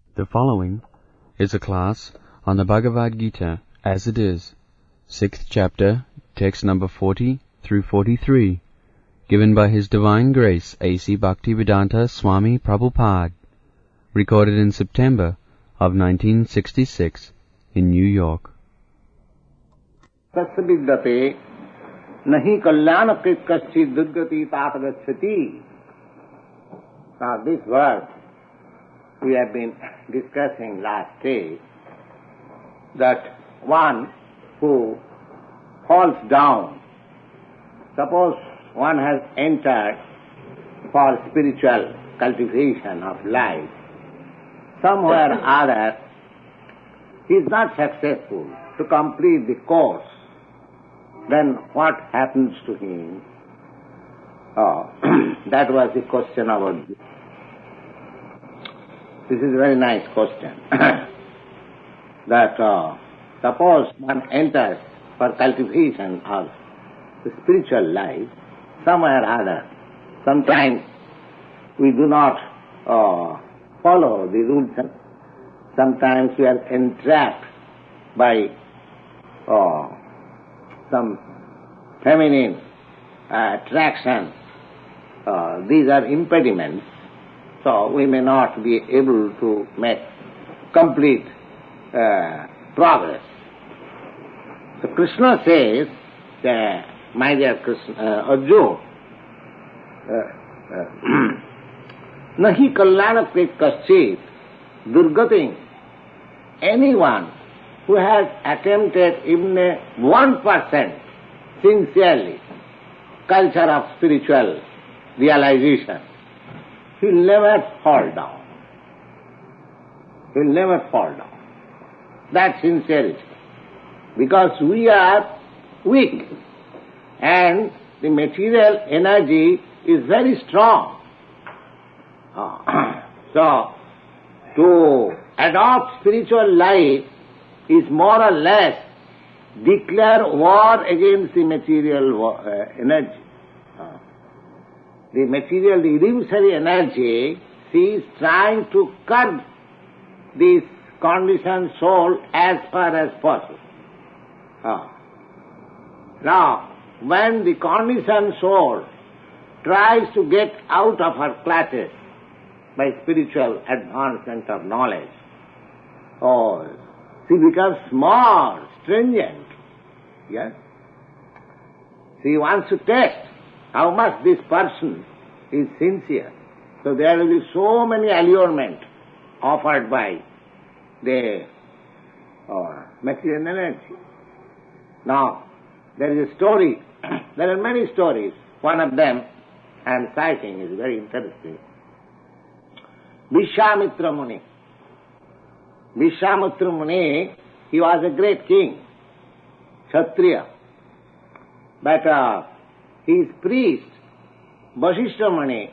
The following is a class on the Bhagavad Gita as it is, 6th chapter, text number 40 through 43, given by His Divine Grace A.C. Bhaktivedanta Swami Prabhupada, recorded in September of 1966 in New York. तस्य विद्यते नहि कल्याणकृत कश्चित् दुर्गति तात गच्छति. Now this verse we have been discussing last day, that one who falls down, suppose one has entered for spiritual cultivation of life, somewhere or other he is not successful to complete the course, then what happens to him? That was the question about this. This is a very nice question. That suppose one enters for cultivation of the spiritual life, somewhere or other, sometimes we do not follow the rules, and sometimes we are entrapped by some feminine attraction. These are impediments, so we may not be able to make complete progress. So Krishna says, my dear Krishna, Arjuna, nahi kalyanakrit kaschit durgating, anyone who has attempted even 1% sincerely culture of spiritual realization, he will never fall down. He will never fall down. That's sincerity. Because we are weak and the material energy is very strong. So, to adopt spiritual life is more or less declare war against the material energy. The material, the illusory energy, she is trying to curb this conditioned soul as far as possible. Now, when the conditioned soul tries to get out of her clutches by spiritual advancement of knowledge, she becomes more stringent. Yes? She wants to test how much this person is sincere. So there will be so many allurements offered by the material energy. Now, there is a story, there are many stories. One of them I am citing is very interesting. Vishwamitra Muni. Vishwamitra Muni, he was a great king, Kshatriya. But his priest, Vasishtha Muni,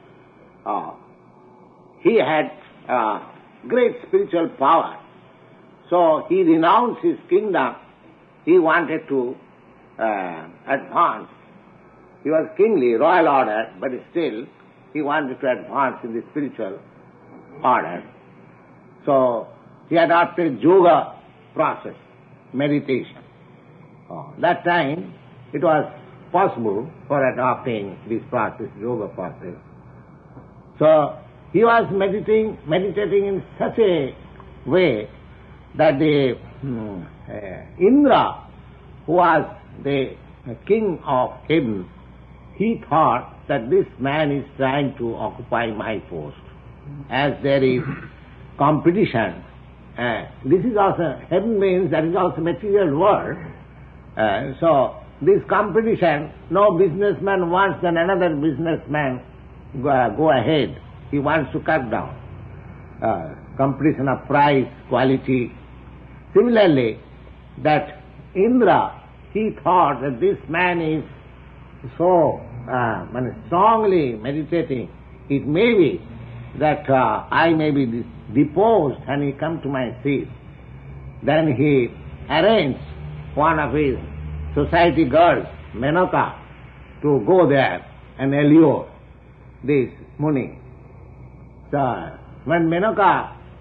he had great spiritual power. So he renounced his kingdom. He wanted to advance. He was kingly, royal order, but still he wanted to advance in the spiritual order. So he adopted yoga process, meditation. That time it was possible for adopting this process, yoga process. So he was meditating in such a way that the Indra, who was the king of heaven, he thought that this man is trying to occupy my post. As there is competition, this is also, heaven means that is also material world. So this competition, no businessman wants that another businessman go ahead. He wants to cut down. Competition of price, quality. Similarly, that Indra, he thought that this man is so strongly meditating, it may be that I may be deposed and he come to my seat. Then he arranged one of his society girls, Menaka, to go there and allure this Muni. So when Menaka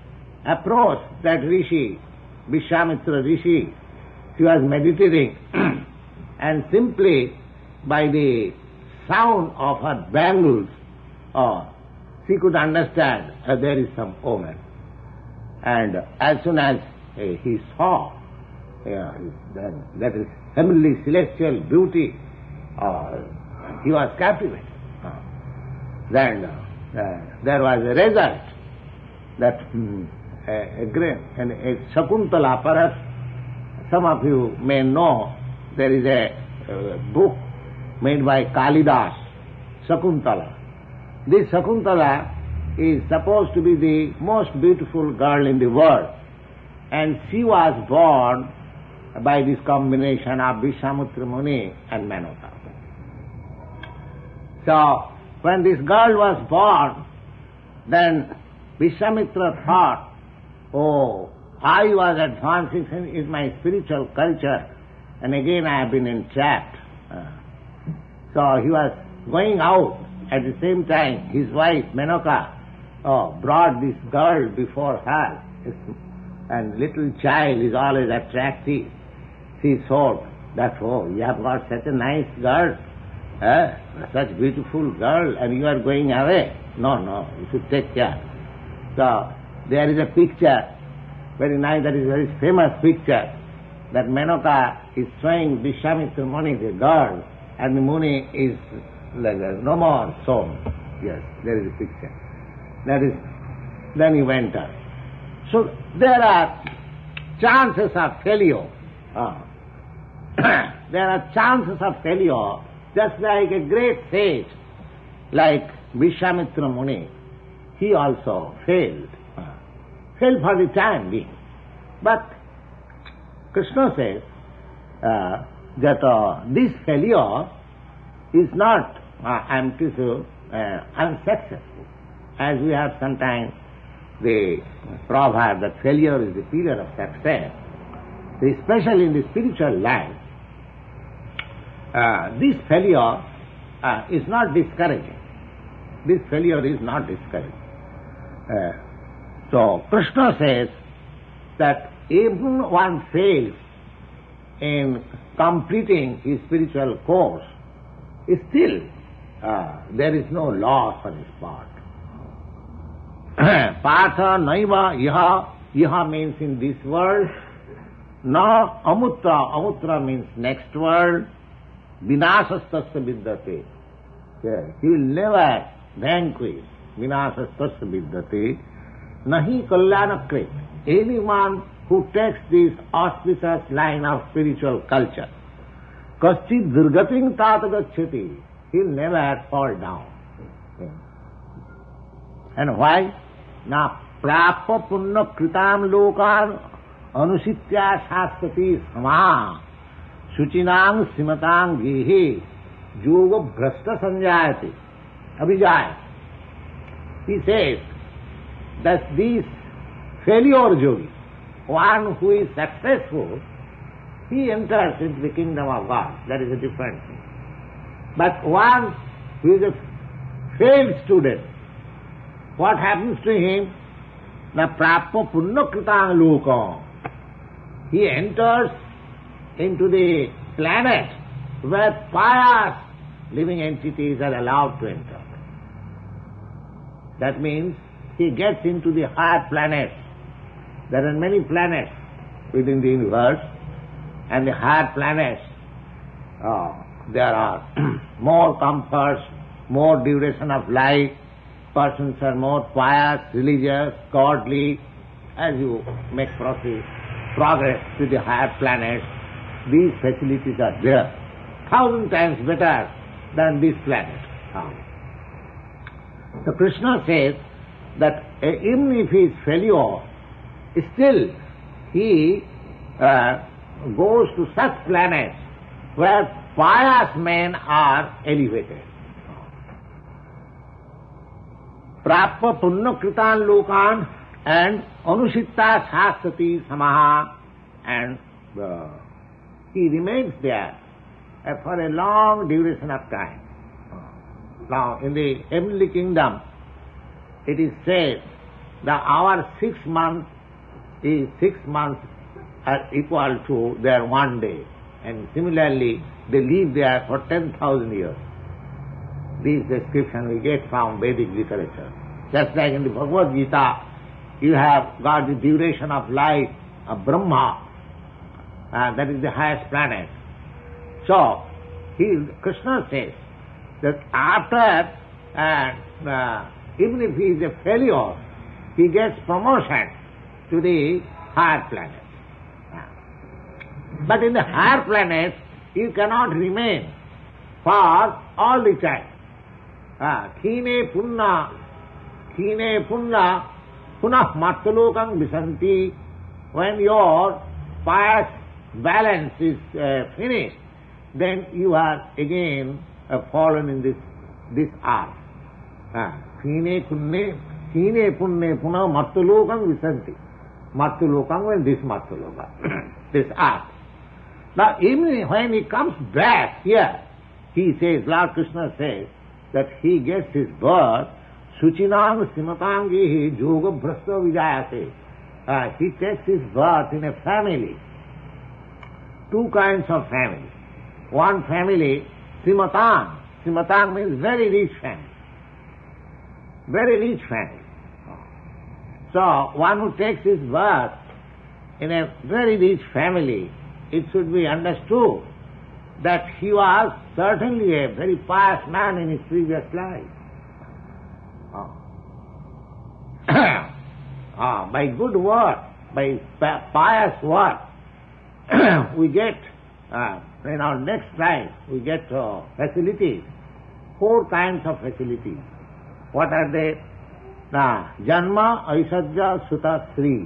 approached that Rishi, Vishwamitra Rishi. She was meditating and simply by the sound of her bangles, she could understand there is some omen. And as soon as he saw that is heavenly celestial beauty, he was captivated. Then there was a result that a Shakuntala, perhaps some of you may know, there is a book made by Kalidas, Shakuntala. This Shakuntala is supposed to be the most beautiful girl in the world, and she was born by this combination of Vishwamitra Muni and Menoka. So, when this girl was born, then Vishwamitra thought, oh, I was advancing in my spiritual culture, and again I have been entrapped. So he was going out. At the same time, his wife, Menoka, brought this girl before her, and little child is always attractive. She thought that, oh, you have got such a nice girl, such beautiful girl, and you are going away. No, you should take care. So there is a picture, very nice, that is a very famous picture, that Menoka is showing Vishwamitra Muni, the girl, and the Muni is like no more shown. Yes, there is a picture. That is, then he went on. So there are chances of failure. There are chances of failure, just like a great sage, like Vishwamitra Muni. He also failed. Failed for the time being. But Krishna says that this failure is not, unsuccessful. As we have sometimes the proverb that failure is the pillar of success, especially in the spiritual life, this failure is not discouraging. This failure is not discouraging. So Krishna says that even one fails in completing his spiritual course, still there is no loss on his part. Partha naiva iha means in this world, na amutra means next world, vinasastasya vidyate. He will never vanquish vinasastasya vidyate, nahi kalyanakrit. Anyone who takes this auspicious line of spiritual culture, kaschit durgating tat gacchati, he will never fall down. And why? Na prappa punna kritam lokan anusitya shastati sama suchinang simatang gehe yoga bhrashta sanjayati abhijaya. He says that this failure yogi, one who is successful, he enters into the kingdom of God. That is a different thing. But one who is a failed student, what happens to him? Na prappa punna kritang lokam. He enters into the planet where pious living entities are allowed to enter. That means he gets into the higher planets. There are many planets within the universe, and the higher planets, there are more comforts, more duration of life, persons are more pious, religious, godly. As you make progress to the higher planets, these facilities are there, 1,000 times better than this planet. So Krishna says that even if he is failure, still he goes to such planets where pious men are elevated. Prappa punna kritan lokan and anusitta shastati samaha, and he remains there for a long duration of time. Now, in the heavenly kingdom, it is said that our 6 months is 6 months are equal to their 1 day. And similarly, they live there for 10,000 years. This description we get from Vedic literature. Just like in the Bhagavad Gita, you have got the duration of life of Brahma, that is the highest planet. So, Krishna says that after, even if he is a failure, he gets promotion to the higher planet. But in the higher planets, you cannot remain for all the time. Khine punna punah mattalokam visanti. When your pious balance is finished, then you are again fallen in this earth. Khine punne punah mattalokam visanti. Mattalokam means this mattaloka, this earth. Now, even when he comes back here, he says, Lord Krishna says, that he gets his birth, Suchinam Simatangihi Yoga Bhrasta Vijayate. He takes his birth in a family. 2 kinds of family. One family, Simatang. Simatang means very rich family. Very rich family. So, one who takes his birth in a very rich family, it should be understood that he was certainly a very pious man in his previous life. By good work, by pious work, we get, in our next life, we get facilities, 4 kinds of facilities. What are they? Janma, Aishadya, Suta, Sri.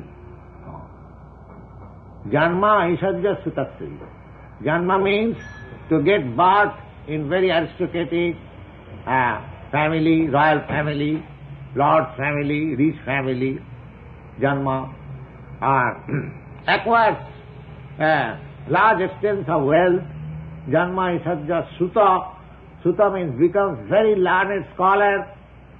Janma, Aishadya, Suta, Sri. Janma means to get birth in very aristocratic family, royal family, lord's family, rich family. Janma. Acquires large extents of wealth. Janma, Aishadya, Suta. Suta means becomes very learned scholar.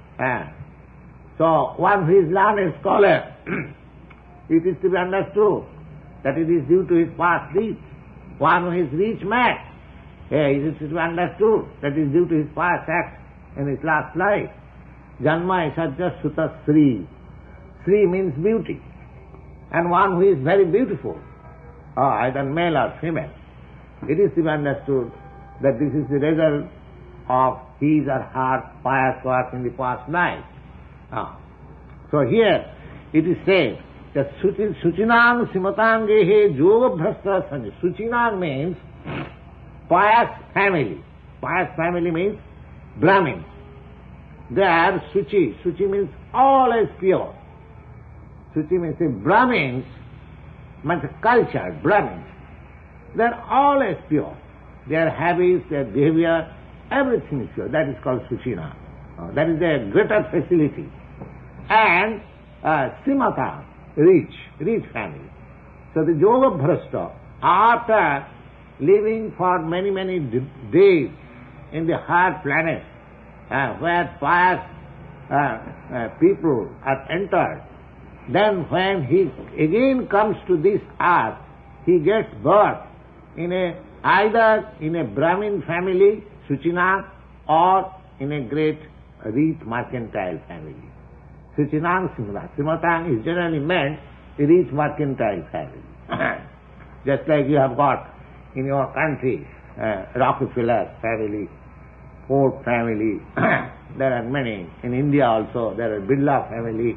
So one who is learned scholar, it is to be understood that it is due to his past deeds. One who is rich man, it is to be understood that it is due to his past acts in his last life. Janma Aishadya Suta Sri. Sri means beauty. And one who is very beautiful, either male or female, it is to be understood that this is the result of his or her pious work in the past life. So here it is said that Suchinang Simatangehe Yoga Bhrasta Sanjay. Suchinang means pious family. Pious family means Brahmins. They are Suchi. Suchi means always pure. Suchi means Brahmins, means cultured Brahmins. They are always pure. Their habits, their behavior, everything is pure. That is called Suchina. That is a greater facility. And Simata, rich family. So the Yoga Bhrasta, after living for many days in the higher planet, where pious people are entered, then when he again comes to this earth, he gets birth in either in a Brahmin family, Suchina, or in a great rich mercantile family. Suchinang Simata. Simatang is generally meant a rich mercantile family. Just like you have got in your country, Rockefeller family, Ford family, there are many. In India also, there are Birla family,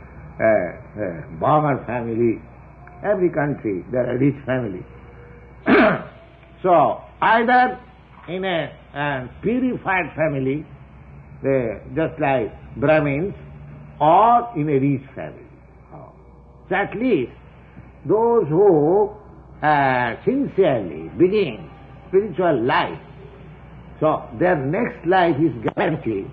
Baumer family. Every country, there are rich families. So, either in a purified family, just like Brahmins, or in a rich family. So at least those who sincerely begin spiritual life, so their next life is guaranteed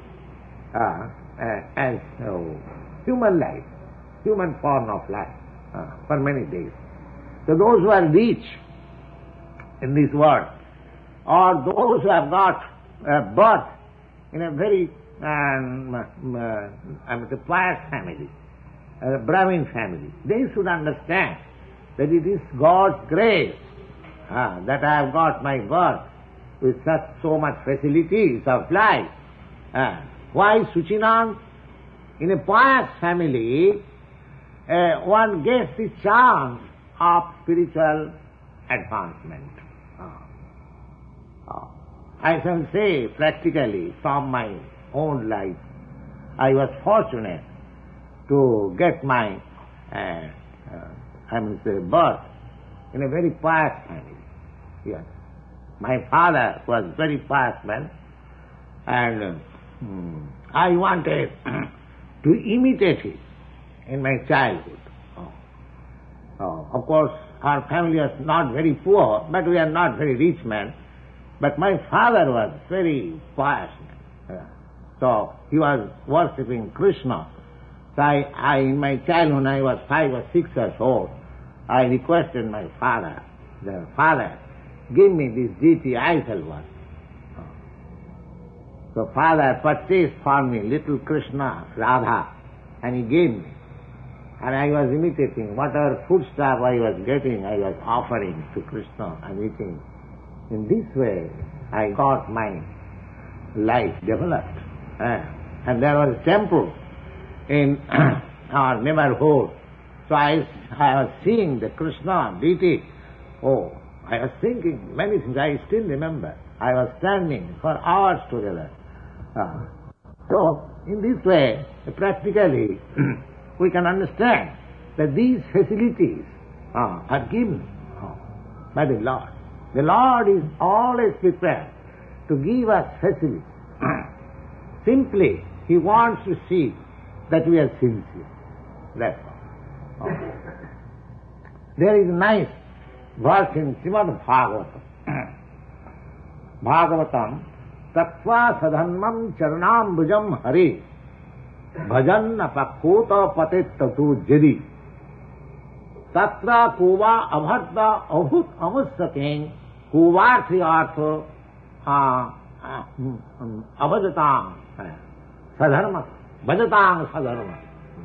as human life, human form of life for many days. So those who are rich in this world, or those who have got birth in a very pious family, a Brahmin family. They should understand that it is God's grace that I have got my birth with so much facilities of life. Why Suchinand? In a pious family, one gets the chance of spiritual advancement. I shall say practically from my own life, I was fortunate to get my birth in a very pious family. Yes. My father was very pious man, and I wanted to imitate him in my childhood. Of course, our family was not very poor, but we are not very rich men. But my father was very pious man. So he was worshipping Krishna. So I in my childhood, when I was 5 or 6 years old, I requested my father, Father, give me this deity I shall worship. So father purchased for me little Krishna, Radha, and he gave me. And I was imitating whatever foodstuff I was getting, I was offering to Krishna and eating. In this way, I got my life developed. And there was a temple in our neighborhood. So I was seeing the Krishna deity. Oh, I was thinking many things, I still remember. I was standing for hours together. So, in this way, practically, we can understand that these facilities are given by the Lord. The Lord is always prepared to give us facilities. Simply, He wants to see that we are sincere. That's all. There is a nice verse in Srimad Bhagavatam. Bhagavatam, Tattva sadhanmam charanambujam hari bhajan apakota patettatu jadi tatra kuva abhadda abhut amussaking kuvarthi artha abhajatam sadharma bhajatam sadharma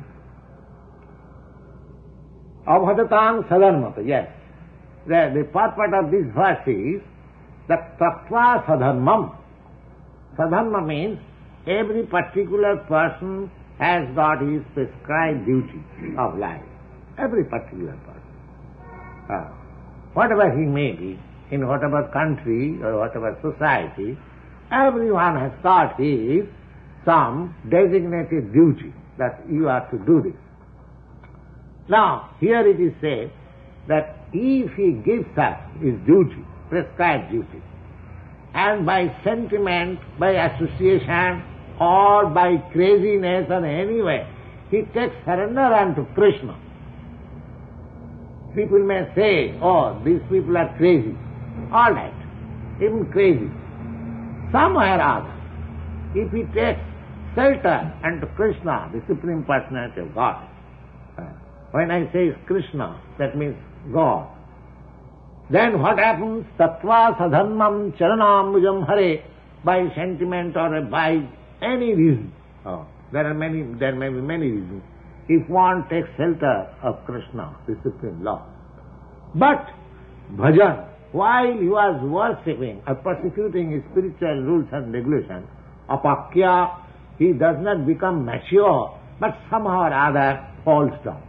abhajatam sadharma. Yes, the purport of this verse is that tattva sadharmam. Sadharma means every particular person has got his prescribed duty of life. Every particular person. Whatever he may be, in whatever country or whatever society, everyone has got his some designated duty that you are to do this. Now, here it is said that if he gives us his duty, prescribed duty, and by sentiment, by association, or by craziness or any way, he takes surrender unto Krishna. People may say, oh, these people are crazy. All right, even crazy. Somewhere or other, if he takes shelter unto Krishna, the Supreme Personality of God, when I say Krishna, that means God, then what happens? Tattva sadhanmam charanambujam hare, by sentiment or by any reason. There may be many reasons. If one takes shelter of Krishna, the Supreme Lord. But bhajan, while he was worshipping or persecuting his spiritual rules and regulations, apakya, he does not become mature, but somehow or other falls down.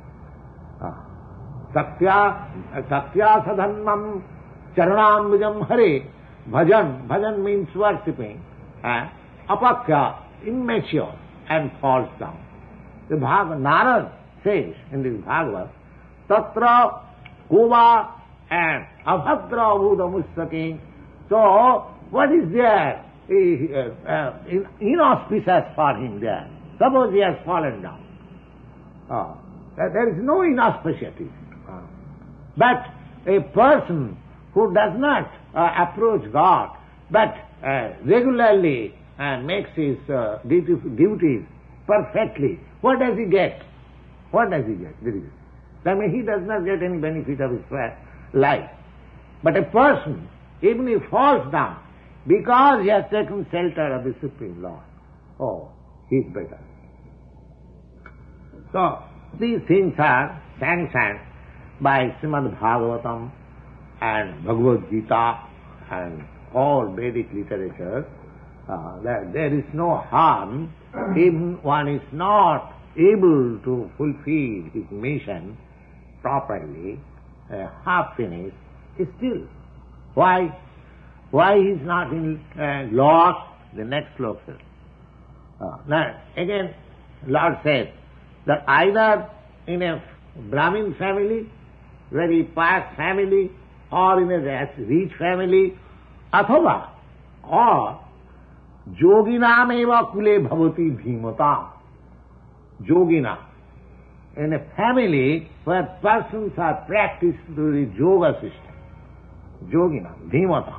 Satya sadhanmam charanambujam hare, bhajan means worshipping, apakya, immature, and falls down. The Narad says in this Bhagavad, tatra kuva and abhadra abhudamussaki. So, what is there inauspicious for him there? Suppose he has fallen down. There is no inauspicious. But a person who does not approach God, but regularly makes his duties perfectly, what does he get? What does he get? I mean, he does not get any benefit of his life. But a person, even if he falls down, because he has taken shelter of the Supreme Lord, oh, he is better. So, These things are sanctioned by Srimad Bhagavatam and Bhagavad Gita and all Vedic literature. That there is no harm if one is not able to fulfill his mission properly, half finished, still. Why? Why he is not in lost? The next sloka says. Now, again, Lord says that either in a Brahmin family, very pious family, or in a rich family, athava, or yoginam eva kule bhavati bhimata. Yogina. In a family where persons are practiced through the yoga system. Yogina, bhimata.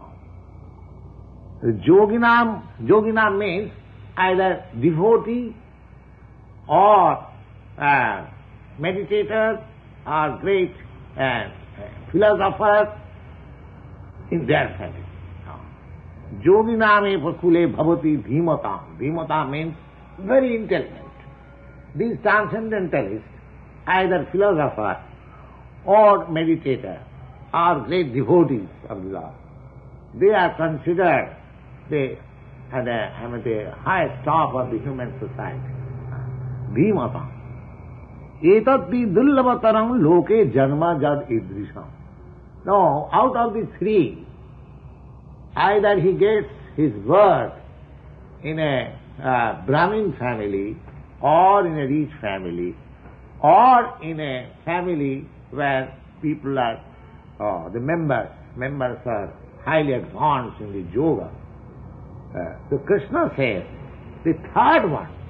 Yoginam means either devotee or meditator or great philosopher in their family. Yoginam eva kule bhavati bhimata. Bhimata means very intelligent. These transcendentalists, either philosopher or meditator or great devotees of the Lord, they are considered the highest top of the human society. Bhimata. Etat pi dullabataram loke janma jad idrisham. Now, out of the three, either he gets his birth in a Brahmin family, or in a rich family, or in a family where people are, the members are highly advanced in the yoga. So Krishna says, the third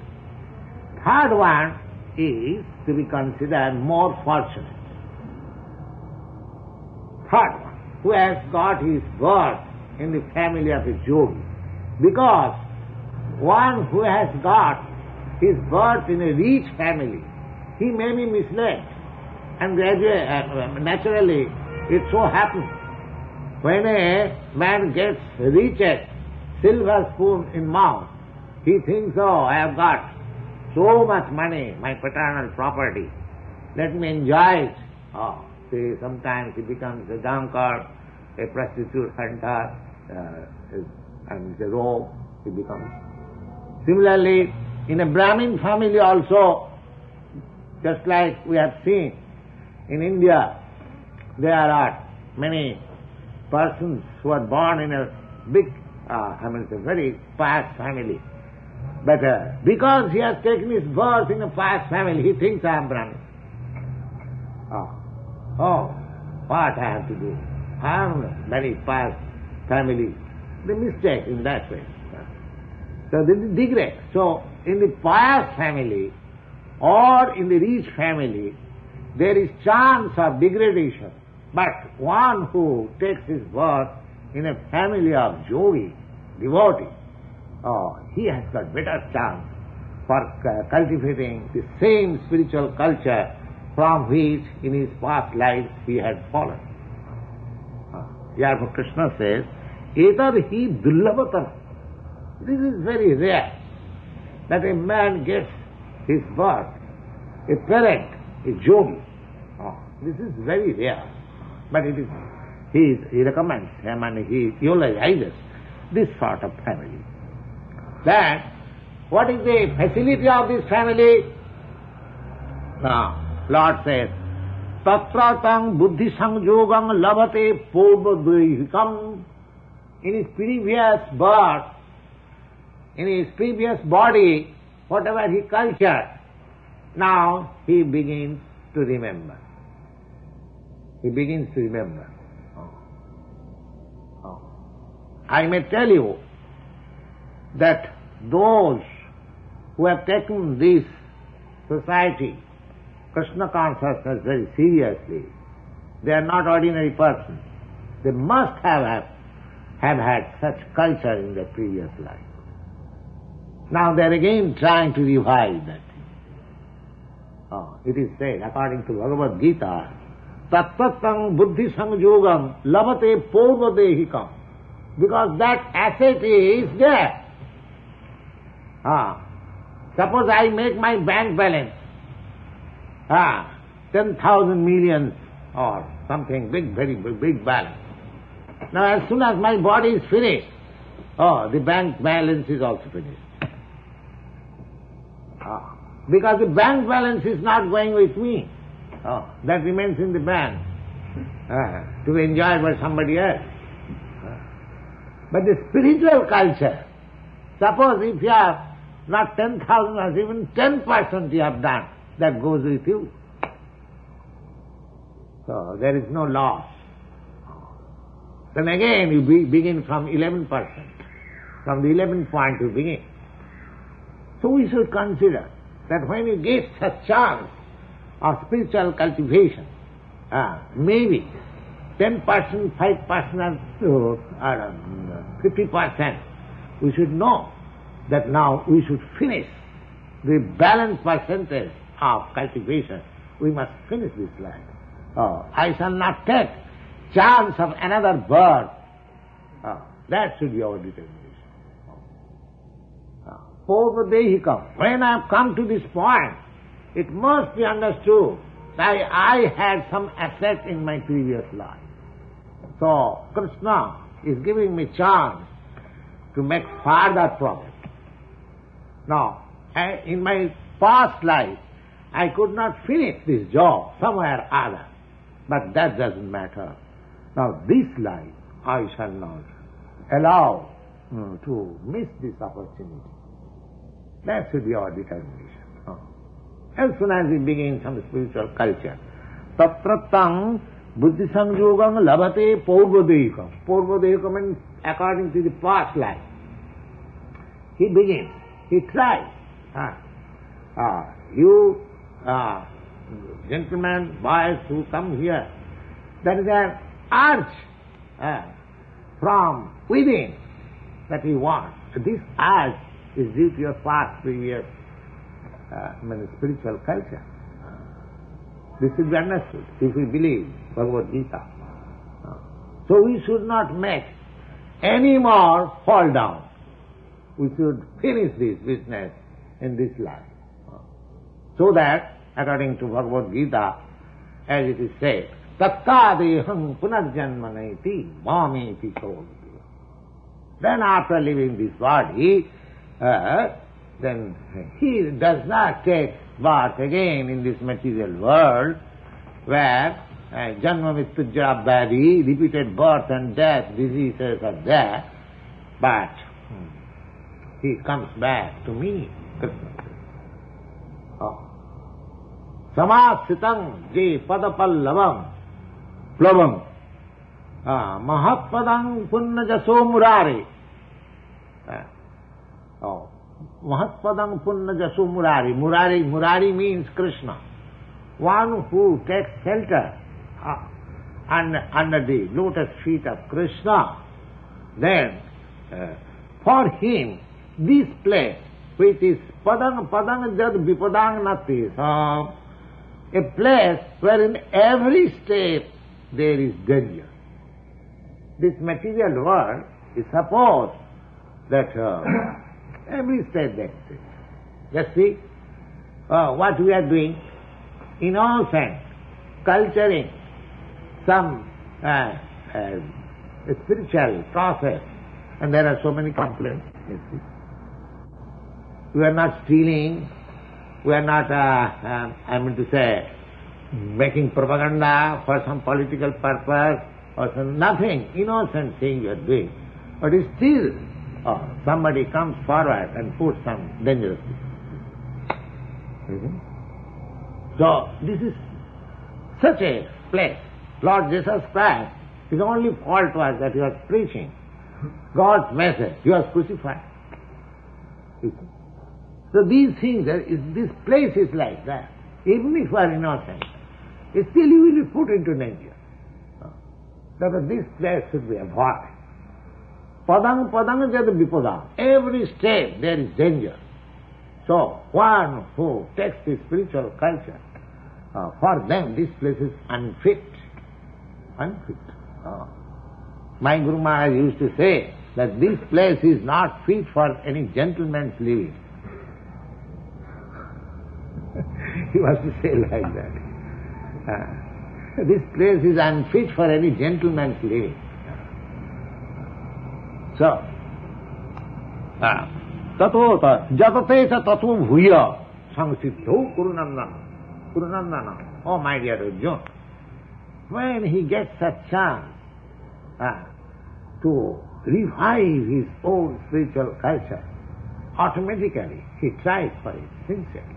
one is to be considered more fortunate. Third one, who has got his birth in the family of a yogi. Because one who has got his birth in a rich family, he may be misled. And naturally, it so happens, when a man gets reached silver spoon in mouth, he thinks, oh, I have got so much money, my paternal property, let me enjoy it. Oh, see, sometimes he becomes a drunkard, a prostitute hunter, and a rogue, he becomes. Similarly, in a Brahmin family also, just like we have seen in India, there are many persons who are born in a big, a very pious family. But because he has taken his birth in a pious family, he thinks I am Brahmin. Oh, what I have to do? I am a very pious family. The mistake in that way. So they degrade. So in the pious family or in the rich family, there is chance of degradation. But one who takes his birth in a family of yogi, devotee, he has got better chance for cultivating the same spiritual culture from which in his past lives he had fallen. Therefore Krishna says, Etad hi dullabhatam. This is very rare, that a man gets his birth, a parent, a yogi. This is very rare. But it is, he recommends him and he eulogizes this sort of family. Then, what is the facility of this family? Now, Lord says, Tatra tang buddhi sanjogam labhate purvadvihikam. In his previous birth, in his previous body, whatever he cultured, now he begins to remember. He begins to remember. I may tell you that those who have taken this society, Krishna consciousness, very seriously, they are not ordinary persons. They must have had such culture in their previous life. Now they are again trying to revive that thing. It is said, according to Bhagavad Gita, Tattvatam buddhi sanjogam labhate purvadehikam. Because that asset is there. Suppose I make my bank balance 10,000 millions or something big, very big balance. Now as soon as my body is finished, the bank balance is also finished. Because the bank balance is not going with me. That remains in the bank to be enjoyed by somebody else. But the spiritual culture, suppose if you have not 10,000 or even 10% you have done, that goes with you. So there is no loss. Then again you begin from 11%. From the 11th point you begin. So we should consider that when you get such chance of spiritual cultivation, maybe 10%, 5% or 50%, we should know that now we should finish the balance percentage of cultivation. We must finish this life. I shall not take chance of another birth. That should be our determination. Purvadehikam. When I have come to this point, it must be understood that I had some asset in my previous life. So Krishna is giving me chance to make further progress. Now, in my past life, I could not finish this job somewhere or other, but that doesn't matter. Now this life, I shall not allow to miss this opportunity. That should be our determination. As soon as we begin some spiritual culture, tatrattam buddhi sanjogam labhate purvadehikam. Purvadehikam means according to the past life. He begins, he tries. You gentlemen, boys who come here, that is an urge from within that we want. This urge is due to your past, previous spiritual culture. This should be understood if we believe Bhagavad Gita. So we should not make any more fall down. We should finish this business in this life. So that, according to Bhagavad Gita, as it is said, tattadeham punarjanmanaiti mameti kavodhi. Then after leaving this body, then he does not take birth again in this material world, where janma mrityujra bhadi, repeated birth and death, diseases are there, but he comes back to me, Krishna. Samasitam je padapallavam plavam mahatpadam punnajaso murare. Mahatpadam punnajaso murari. Murari means Krishna. One who takes shelter under the lotus feet of Krishna, then for him this place, which is padang jad vipadang nati, a place where in every step there is danger. This material world is supposed that every step there is. Just see what we are doing, in all sense, culturing some spiritual process, and there are so many complaints. You see. We are not stealing, we are not, making propaganda for some political purpose or some nothing, innocent thing you are doing. But still, somebody comes forward and puts some dangerous thing. So, this is such a place. Lord Jesus Christ, his only fault was that he was preaching God's message. He was crucified. So these things, this place is like that. Even if you are innocent, still you will be put into danger. Therefore this place should be avoided. Padang jad vipadang. Every step there is danger. So one who takes the spiritual culture, for them this place is unfit. My Guru Maharaj used to say that this place is not fit for any gentleman's living. He was to say like that. This place is unfit for any gentleman's living. So, tato jatate cha tato bhuya samsiddho Kurunandana. Oh my dear Arjuna, when he gets a chance to revive his own spiritual culture, automatically he tries for it sincerely.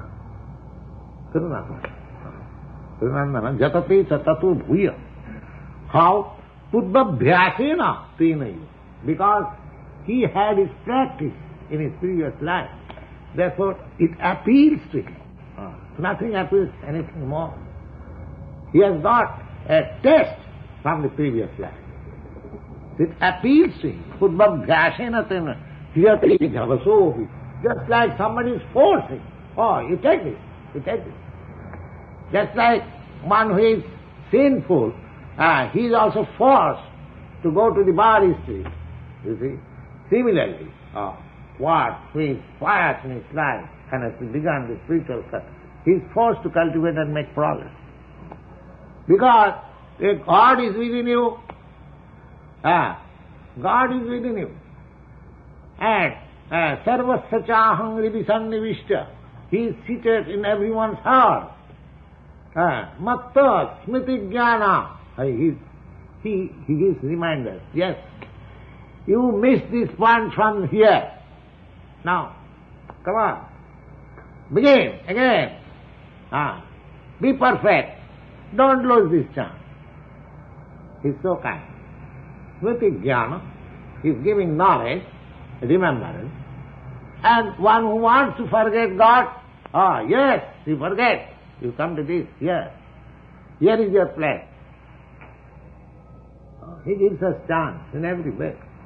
Kurunandana jatate cha tato bhuya. How? Puddhabhyasena tenayu. Because he had his practice in his previous life. Therefore, it appeals to him. Nothing appeals anything more. He has got a test from the previous life. It appeals to him. Puddhabhyasena tenayu. Just like somebody is forcing. Oh, you take this, you take this. Just like one who is sinful, he is also forced to go to the bar street. You see? Similarly, what with fire in his life and has begun the spiritual culture, he is forced to cultivate and make progress. Because if God is within you, God is within you. And sarvasya chaham hridisannivishta, he is seated in everyone's heart. Matta smriti jnana, he gives reminders. Yes, you missed this point from here. Now, come on. Begin again. Be perfect. Don't lose this chance. He's so kind. Smriti jnana, he's giving knowledge, remembrance. And one who wants to forget God, yes, you forget. You come to this, here. Here is your place. He gives us chance in every way.